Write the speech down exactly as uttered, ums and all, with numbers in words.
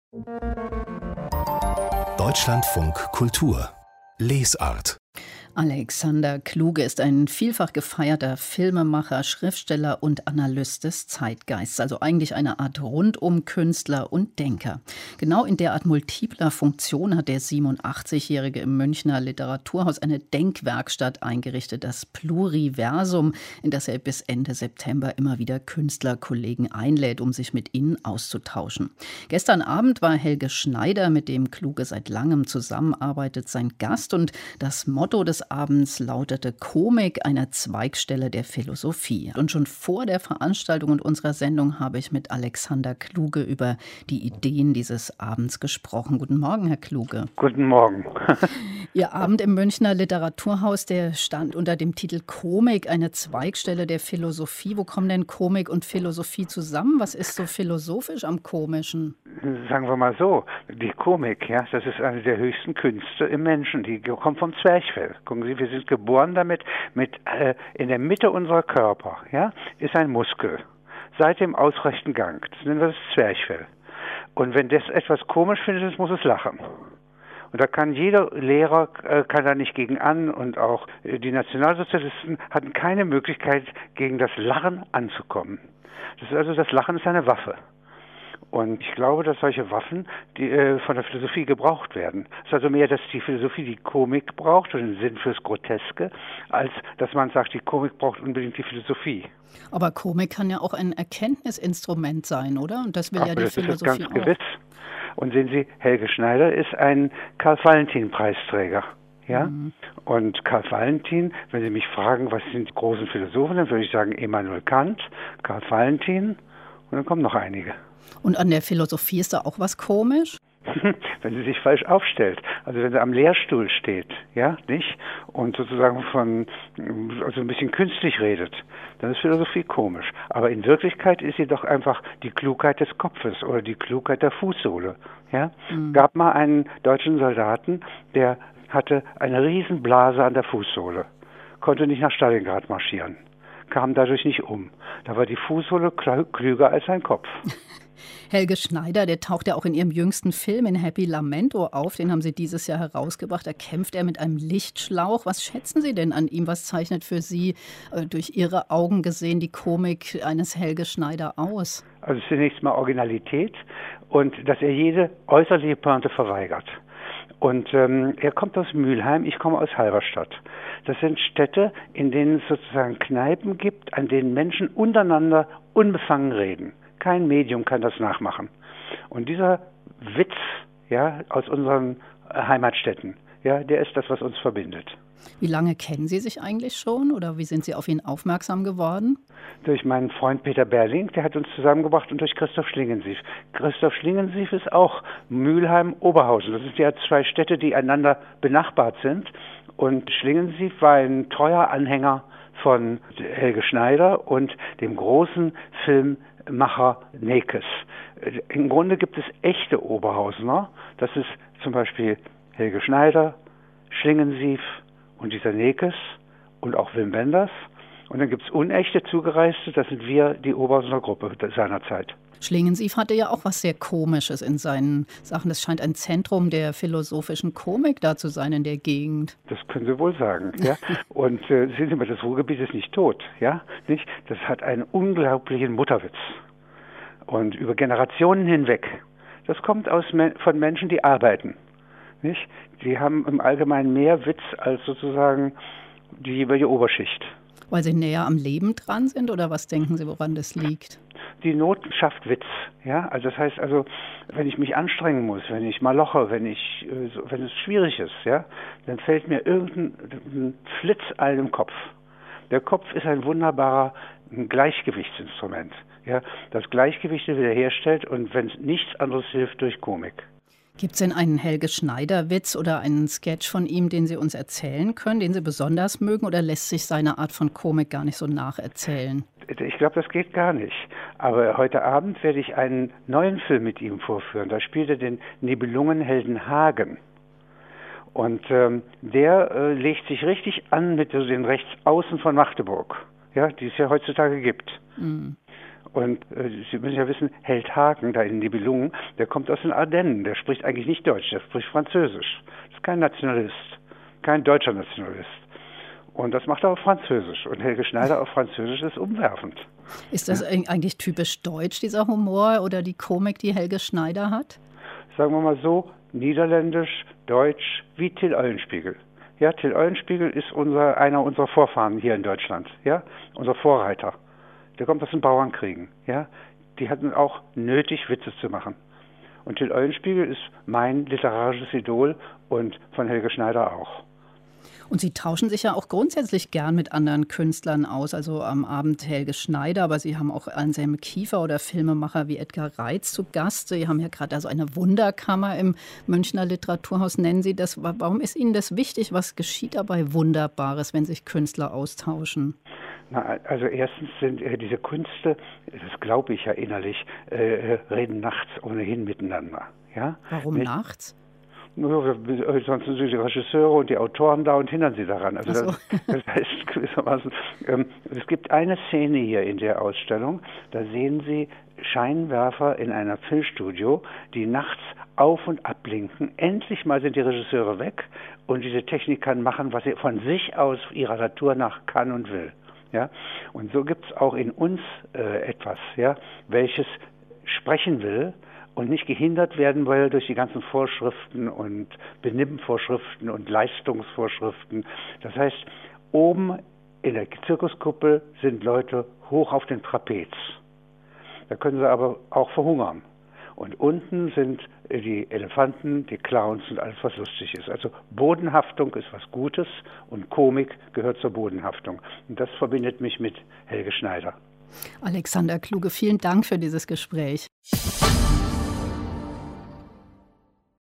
Deutschlandfunk Kultur Lesart. Alexander Kluge ist ein vielfach gefeierter Filmemacher, Schriftsteller und Analyst des Zeitgeists, also eigentlich eine Art Rundum-Künstler und Denker. Genau in der Art multipler Funktion hat der siebenundachtzigjährige im Münchner Literaturhaus eine Denkwerkstatt eingerichtet, das Pluriversum, in das er bis Ende September immer wieder Künstlerkollegen einlädt, um sich mit ihnen auszutauschen. Gestern Abend war Helge Schneider, mit dem Kluge seit langem zusammenarbeitet, sein Gast, und das Motto des Abends lautete Komik, eine Zweigstelle der Philosophie. Und schon vor der Veranstaltung und unserer Sendung habe ich mit Alexander Kluge über die Ideen dieses Abends gesprochen. Guten Morgen, Herr Kluge. Guten Morgen. Ihr Abend im Münchner Literaturhaus, der stand unter dem Titel Komik, eine Zweigstelle der Philosophie. Wo kommen denn Komik und Philosophie zusammen? Was ist so philosophisch am Komischen? Sagen wir mal so, die Komik, ja, das ist eine der höchsten Künste im Menschen. Die kommt vom Zwerchfell. Gucken Sie, wir sind geboren damit, mit äh, in der Mitte unserer Körper, ja, ist ein Muskel. Seit dem ausrechten Gang. Das nennen wir das Zwerchfell. Und wenn das etwas komisch findet, muss es lachen. Und da kann jeder Lehrer, äh, kann da nicht gegen an, und auch äh, die Nationalsozialisten hatten keine Möglichkeit, gegen das Lachen anzukommen. Das ist also, das Lachen ist eine Waffe. Und ich glaube, dass solche Waffen die, äh, von der Philosophie gebraucht werden. Es ist also mehr, dass die Philosophie die Komik braucht und den Sinn fürs Groteske, als dass man sagt, die Komik braucht unbedingt die Philosophie. Aber Komik kann ja auch ein Erkenntnisinstrument sein, oder? Und das will Aber ja die das Philosophie ist ganz auch. Gewiss. Und sehen Sie, Helge Schneider ist ein Karl-Valentin-Preisträger. Ja? Mhm. Und Karl Valentin, wenn Sie mich fragen, was sind die großen Philosophen, dann würde ich sagen Immanuel Kant, Karl Valentin, und dann kommen noch einige. Und an der Philosophie ist da auch was komisch? Wenn sie sich falsch aufstellt, also wenn sie am Lehrstuhl steht, ja, nicht, und sozusagen von, also ein bisschen künstlich redet, dann ist Philosophie komisch. Aber in Wirklichkeit ist sie doch einfach die Klugheit des Kopfes oder die Klugheit der Fußsohle, ja. Mhm. Gab mal einen deutschen Soldaten, der hatte eine Riesenblase an der Fußsohle, konnte nicht nach Stalingrad marschieren, kam dadurch nicht um. Da war die Fußsohle klüger als sein Kopf. Helge Schneider, der taucht ja auch in Ihrem jüngsten Film in Happy Lamento auf. Den haben Sie dieses Jahr herausgebracht. Da kämpft er mit einem Lichtschlauch. Was schätzen Sie denn an ihm? Was zeichnet für Sie äh, durch Ihre Augen gesehen die Komik eines Helge Schneider aus? Also zunächst mal Originalität und dass er jede äußerliche Pointe verweigert. Und ähm, er kommt aus Mülheim, ich komme aus Halberstadt. Das sind Städte, in denen es sozusagen Kneipen gibt, an denen Menschen untereinander unbefangen reden. Kein Medium kann das nachmachen. Und dieser Witz, ja, aus unseren Heimatstädten, ja, der ist das, was uns verbindet. Wie lange kennen Sie sich eigentlich schon oder wie sind Sie auf ihn aufmerksam geworden? Durch meinen Freund Peter Berling, der hat uns zusammengebracht, und durch Christoph Schlingensief. Christoph Schlingensief ist auch Mülheim-Oberhausen. Das sind ja zwei Städte, die einander benachbart sind. Und Schlingensief war ein treuer Anhänger von Helge Schneider und dem großen Filmmacher Nekes. Im Grunde gibt es echte Oberhausener. Das ist zum Beispiel Helge Schneider, Schlingensief und dieser Nekes und auch Wim Wenders. Und dann gibt es unechte Zugereiste, das sind wir, die Oberhausener Gruppe seiner Zeit. Schlingensief hatte ja auch was sehr Komisches in seinen Sachen. Das scheint ein Zentrum der philosophischen Komik da zu sein in der Gegend. Das können Sie wohl sagen, ja. Und äh, sehen Sie mal, das Ruhrgebiet ist nicht tot, ja, nicht? Das hat einen unglaublichen Mutterwitz. Und über Generationen hinweg. Das kommt aus von Menschen, die arbeiten, nicht? Die haben im Allgemeinen mehr Witz als sozusagen die jeweilige Oberschicht. Weil sie näher am Leben dran sind, oder was denken Sie, woran das liegt? Die Not schafft Witz, ja. Also das heißt also, wenn ich mich anstrengen muss, wenn ich maloche, wenn ich, wenn es schwierig ist, ja, dann fällt mir irgendein Flitz ein im Kopf. Der Kopf ist ein wunderbarer Gleichgewichtsinstrument, ja, das Gleichgewicht wiederherstellt und wenn es nichts anderes hilft, durch Komik. Gibt es denn einen Helge Schneider-Witz oder einen Sketch von ihm, den Sie uns erzählen können, den Sie besonders mögen, oder lässt sich seine Art von Komik gar nicht so nacherzählen? Ich glaube, das geht gar nicht. Aber heute Abend werde ich einen neuen Film mit ihm vorführen. Da spielt er den Nibelungenhelden Hagen. Und ähm, der äh, legt sich richtig an mit so den Rechtsaußen von Magdeburg, ja, die es ja heutzutage gibt. Mhm. Und äh, Sie müssen ja wissen, Heldhagen, da in Nibelungen, der kommt aus den Ardennen. Der spricht eigentlich nicht Deutsch, der spricht Französisch. Das ist kein Nationalist, kein deutscher Nationalist. Und das macht er auf Französisch. Und Helge Schneider auf Französisch ist umwerfend. Ist das ja. eigentlich typisch deutsch, dieser Humor oder die Komik, die Helge Schneider hat? Sagen wir mal so, niederländisch, deutsch, wie Till Eulenspiegel. Ja, Till Eulenspiegel ist unser, einer unserer Vorfahren hier in Deutschland, ja, unser Vorreiter. Der kommt aus den Bauernkriegen, ja. Die hatten auch nötig, Witze zu machen. Und Till Eulenspiegel ist mein literarisches Idol und von Helge Schneider auch. Und Sie tauschen sich ja auch grundsätzlich gern mit anderen Künstlern aus. Also am Abend Helge Schneider, aber Sie haben auch Anselm Kiefer oder Filmemacher wie Edgar Reitz zu Gast. Sie haben ja gerade also eine Wunderkammer im Münchner Literaturhaus, nennen Sie das. Warum ist Ihnen das wichtig? Was geschieht dabei Wunderbares, wenn sich Künstler austauschen? Na, also erstens sind äh, diese Künste, das glaube ich ja innerlich, äh, reden nachts ohnehin miteinander. Ja? Warum Nicht? Nachts? Sonst sind die Regisseure und die Autoren da und hindern sie daran. Also so. das, das heißt gewissermaßen, ähm, es gibt eine Szene hier in der Ausstellung, da sehen Sie Scheinwerfer in einem Filmstudio, die nachts auf- und abblinken. Endlich mal sind die Regisseure weg und diese Technik kann machen, was sie von sich aus ihrer Natur nach kann und will. Ja? Und so gibt es auch in uns äh, etwas, ja, welches sprechen will und nicht gehindert werden will durch die ganzen Vorschriften und Benimmvorschriften und Leistungsvorschriften. Das heißt, oben in der Zirkuskuppel sind Leute hoch auf den Trapez. Da können sie aber auch verhungern. Und unten sind die Elefanten, die Clowns und alles, was lustig ist. Also Bodenhaftung ist was Gutes und Komik gehört zur Bodenhaftung. Und das verbindet mich mit Helge Schneider. Alexander Kluge, vielen Dank für dieses Gespräch.